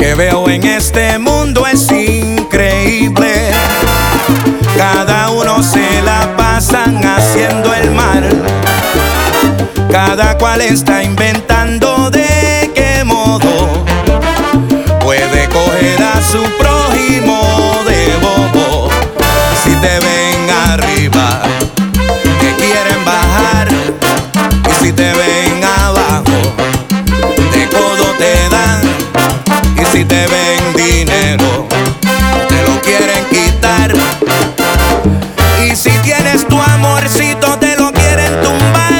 que veo en este mundo es increíble. Cada uno se la pasan haciendo el mal. Cada cual está inventando de qué modo puede coger a su prójimo de bobo. Si te ven arriba, te quieren bajar. Y si te ven abajo, de codo te dan. Y si te ven dinero, te lo quieren quitar. Y si tienes tu amorcito, te lo quieren tumbar.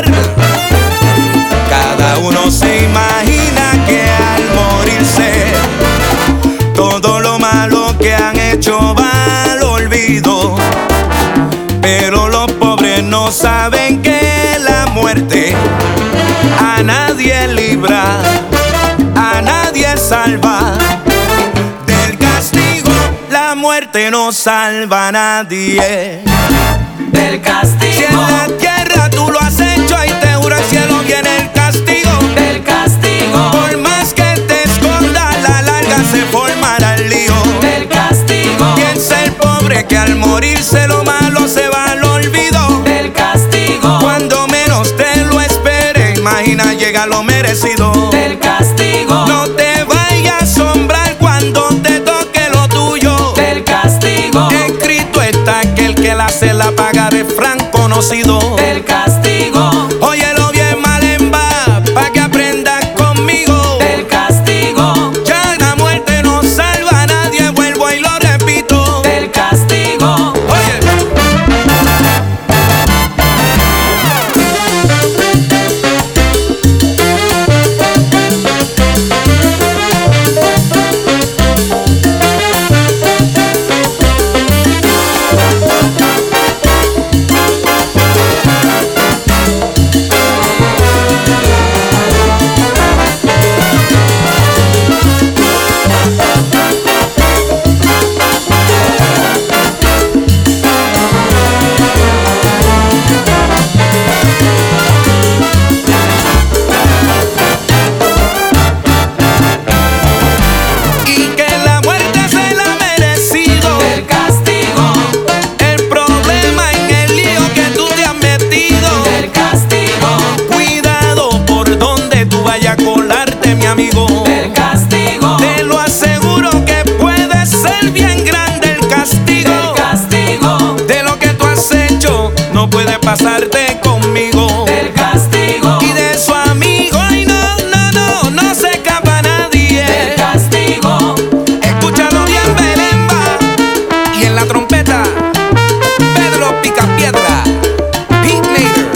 Cada uno se imagina que al morirse todo lo malo que han hecho va al olvido. Pero los pobres no saben que la muerte a nadie libra, a nadie salva. Del castigo la muerte no salva a nadie. Del castigo. Si en la tierra tú lo has hecho y te juro al cielo viene el castigo. Del castigo. Por más que te escondas, a la larga se formará el lío. Del castigo. Piensa el pobre que al morirse lo malo se va al olvido. Del castigo. Cuando menos te lo esperes, imagina llega lo merecido. Del castigo. No te vayas a asombrar cuando te toque lo tuyo. Del castigo. Escrito está que el que la hace la paga de franco conocido. Del castigo. Óyelo bien, Malemba, pa' que aprendas conmigo. Del castigo. Ya la muerte no salva a nadie, vuelvo y lo repito. Del castigo. Oye. Y que la muerte se la ha merecido. Del castigo. El problema en el lío que tú te has metido. Del castigo. Cuidado por donde tú vayas a colarte, mi amigo. Del castigo. Te lo aseguro que puede ser bien grande el castigo. Del castigo. De lo que tú has hecho no puede pasarte conmigo. Del castigo. Y de su amigo, ay no se escapa nadie. Del castigo. Escúchalo bien, Belemba. Y en la trompeta, Pedro Picapiedra, Hitmaker.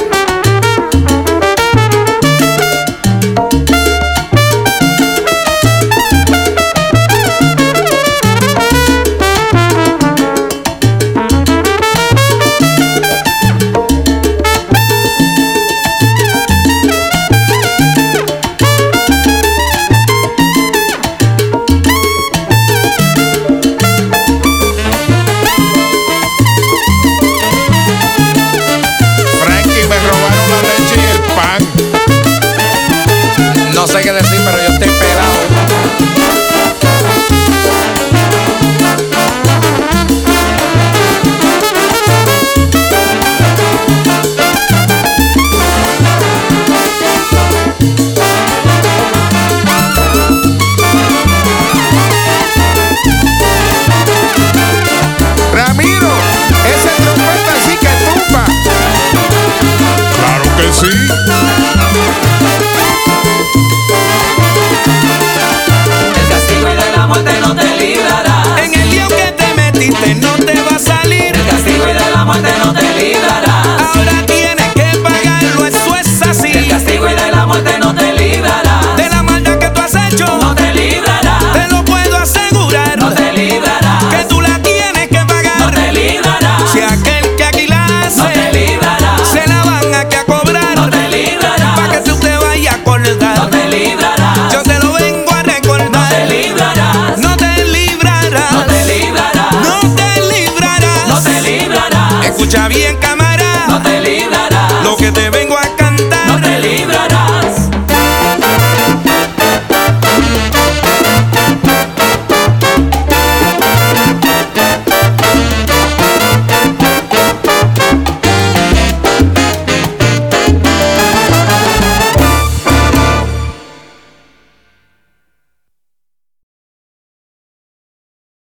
Frankie, me robaron la leche y el pan. No sé qué decir, pero yo estoy pelado.